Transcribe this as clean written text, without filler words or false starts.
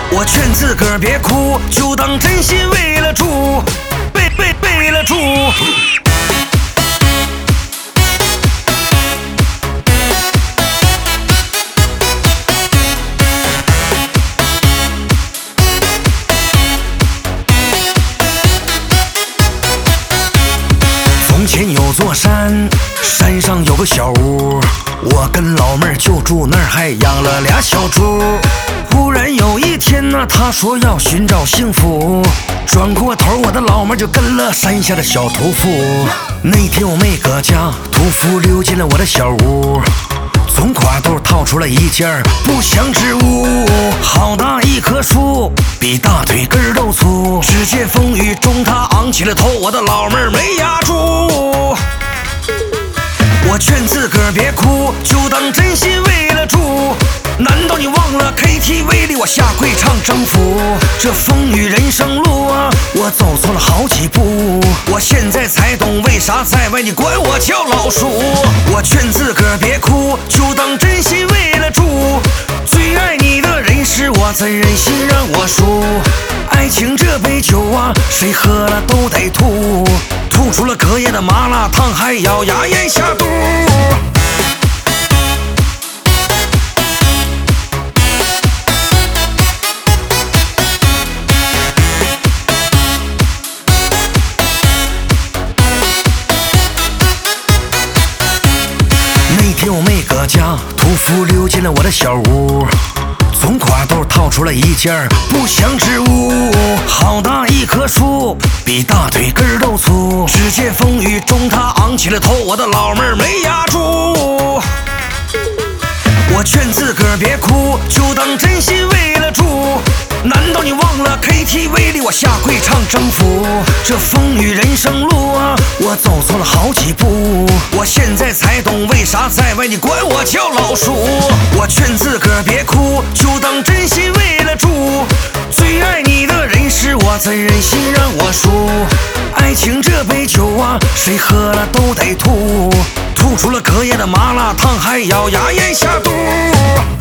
我劝自个儿别哭，就当真心为了猪，为了猪。从前有座山，山上有个小屋，我跟老妹儿就住那儿，还养了俩小猪。忽然有一天呢，他说要寻找幸福，转过头我的老妹儿就跟了山下的小屠夫。那天我没搁家，屠夫溜进了我的小屋，从挎兜掏出了一件不祥之物，好大一棵树，比大腿根儿都粗。只见风雨中他昂起了头，我的老妹儿没压住。我劝自个儿别哭，就当真心为了猪。难道你忘了 KTV 里我下跪唱征服？这风雨人生路啊，我走错了好几步。我现在才懂为啥在外你管我叫老鼠。我劝自个儿别哭，就当真心为了猪。最爱你的人是我，怎忍心让我输？爱情这杯酒啊，谁喝了都得吐，吐出了隔夜的麻辣烫，还咬牙咽下肚。那天我没搁家，屠夫溜进了我的小屋，从挎兜掏出了一件不祥之物，好大一棵树，比大腿根儿都粗。只见风雨中他昂起了头，我的老妹儿没压住。我劝自个儿别哭，就当真心为了猪。难道你忘了 KTV 里我下跪唱征服？这风雨人生路啊，我走错了好几步。我现在才懂为啥在外你管我叫老鼠。我劝自个儿别哭，就当真心为了猪。最爱你的人是我，怎忍心让我输？爱情这杯酒啊，谁喝了都得吐，吐出了隔夜的麻辣烫，还咬牙咽下肚。